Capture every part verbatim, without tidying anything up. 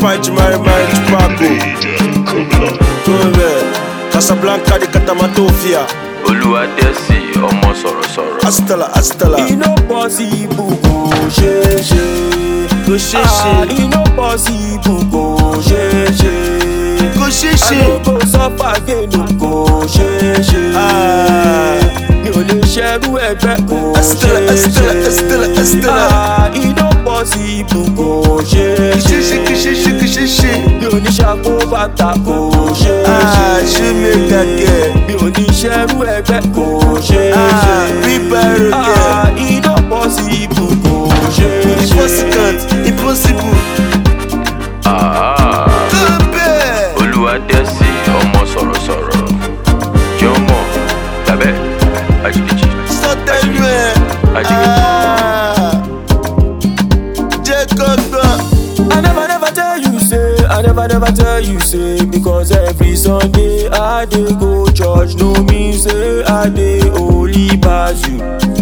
Punch, Mary, Mary, Chupaco. Casablanca de Catamatofia. Oluwadesi, ọmọ sọ̀rọ̀ sọ̀rọ̀. Astala, Astala. Ino possible go ṣeéṣe. Go ṣeéṣe. Ah, ino possible go ṣeéṣe. Go ṣeéṣe. I no go suffer again go ṣeéṣe. Mi ò lè ṣerú ẹgbẹ́ go Astala, Astala, Astala, Astala. Ah, ino possible go ṣeéṣe. Ṣeéṣe, ṣeéṣe, ṣeéṣe. Mi ò ní ṣàkó bàtà go ṣeéṣe. Ah, ṣe mi kàkẹ́. Mi ò ní ṣerú ẹgbẹ́ go ṣeéṣe. Ah, bíbá ẹrọ̀kẹ́. Ah, ino possible go ṣeéṣe. Impossible, impossible. Ah, Bẹ́ẹ̀. Oluwadesi, ọmọ sọ̀rọ̀ sọ̀rọ̀. Jọmọ, bàbẹ́, Ajigiji. Sọtẹ́nu ẹ̀. Ajigiji. Ah, jẹ́ kó gbọ́. I never, never tell you say, I never, never tell you say, because every Sunday I dey go church, no mean say I dey holy pass you.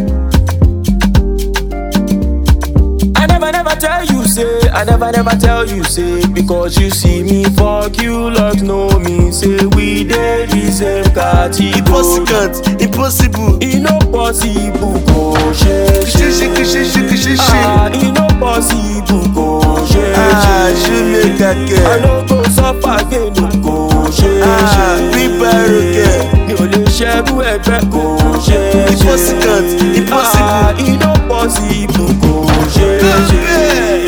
I never, never tell you say, I never, never tell you say, because you see me fuck you like no mean say we dey the same category. Impossible, impossible. E no possible go ṣeéṣe. Ṣeéṣe, ṣeéṣe, ṣeéṣe. Ah, e no possible go Ah, ṣeéṣe. ṣe mi kàkẹ́. I no go suffer again go ṣeéṣe. Ah, bíbá ẹrọ̀kẹ́. Mi ò lè ṣerú ẹgbẹ́ go ṣeéṣe. Impossible, impossible. Ah, e no possible go ṣeéṣe. Bẹ́ẹ̀.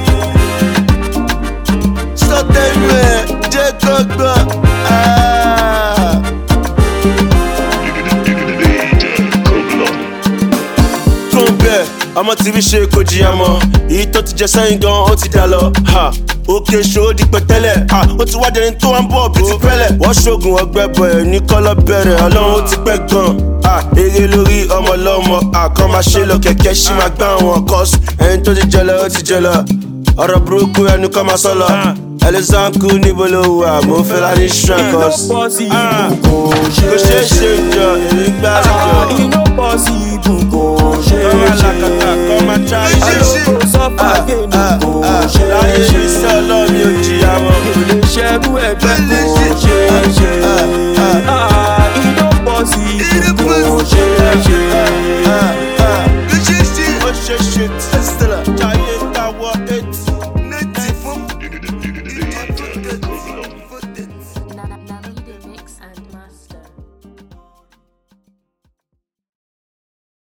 Sọtẹ́nu ẹ̀. Jẹ́ kó gbọ́. Ah. Tó ń bẹ̀, ọmọ tí mi ṣe kò jìyà mọ́. Èyí tó ti jẹ sẹ́yìn gan, ó ti dà lọ. Ha! Òkè ṣòó di pẹ̀tẹ́lẹ̀. Ha! Ó ti wá dẹni tó wá ń bọ̀ bí ti pẹ́lẹ̀. Wọ́n ṣoògùn ọgbẹ́ bọ̀ ẹ̀ ní kọ́lọ́ bẹ̀rẹ̀. Ọlọ́run ó ti pẹ́ gan. Ha! Èrè lórí ọmọ lọ́mọ. Àkàn máa ṣe lọ kẹ̀kẹ́ ṣí máa gbá àwọn kọ́sù. Ẹni tó ti jẹ lọ, ó ti jẹ lọ. Ọ̀rọ̀ burúkú ẹnu kọ́ máa sọ lọ. Ẹlẹ́sànkú níbo ló wà? Mo fẹ́ láti ṣan E no kọ́sù. possible go Kò ṣeé ṣe ṣeéṣe. jọ, èmi gbá jọ. Ah, e no possible go Kọ́ máa làkàtà, ṣeéṣe. kọ́ máa try I no ṣe. go suffer again go Láyé ṣeéṣe. mi sọ lọ́mi ò jìyà mọ́. Mi ò lè ṣerú ẹgbẹ́ go ṣeéṣe. Ah, e no possible go ṣeéṣe. Ó ṣe ṣe.